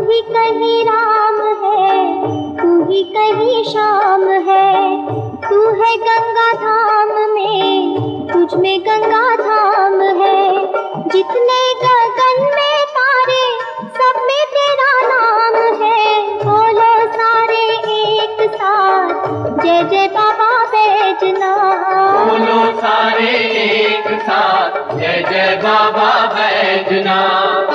ही कहीं राम है, तू ही कहीं श्याम है। तू है गंगा धाम में, तुझ में गंगा धाम है। जितने गगन में तारे, सब में तेरा नाम है। बोलो सारे एक साथ, जय जय बाबा बैजनाथ। बोलो सारे एक साथ, जय जय बाबा बैजनाथ।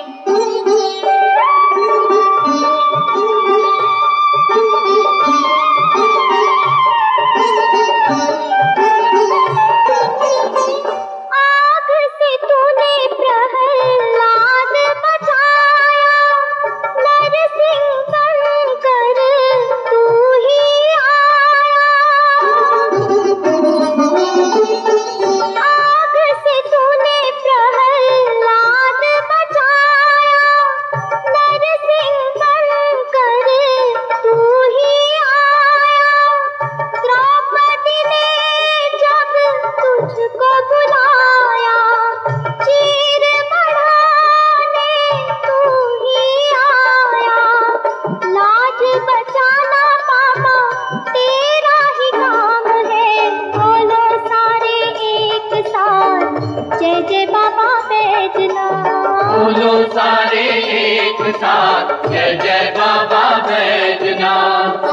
जय जय बाबा बैजनाथ। बोलो सारे एक साथ, जय जय बाबा बैजनाथ।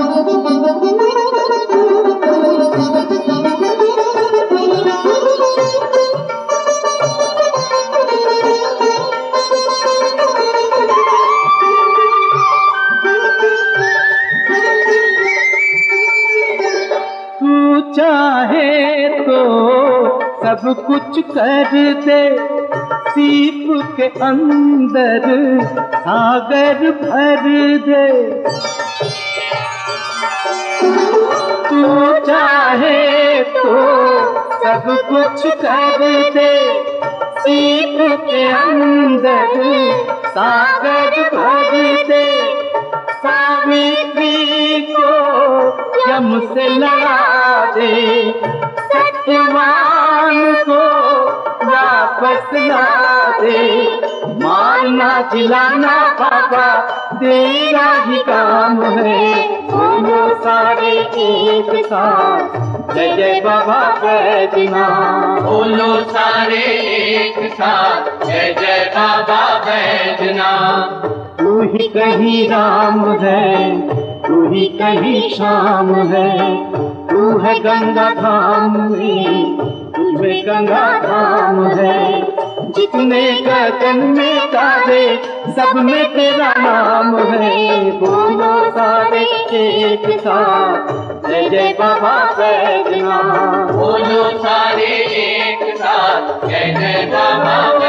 तू चाहे तो सब कुछ कर दे, सीप के अंदर सागर भर दे। तू चाहे तो सब कुछ कर दे, सीप के अंदर सागर भर दे। सावित्री को यम से लड़ा दे, सत्यवान को वापस ला दे। मारना जिलाना बाबा तेरा ही काम है। बोलो सारे एक साथ, जय जय बाबा बैजनाथ। बोलो सारे एक साथ, जय जय बाबा बैजनाथ। तू ही कहीं राम है, तू ही कहीं श्याम है। तू है गंगा धाम में, तुझमें गंगा धाम है। जितने गगन में तारे, सब में तेरा नाम है। बोलो सारे एक साथ, जय जय बाबा बैजनाथ। बोलो सारे एक साथ, जय जय बाबा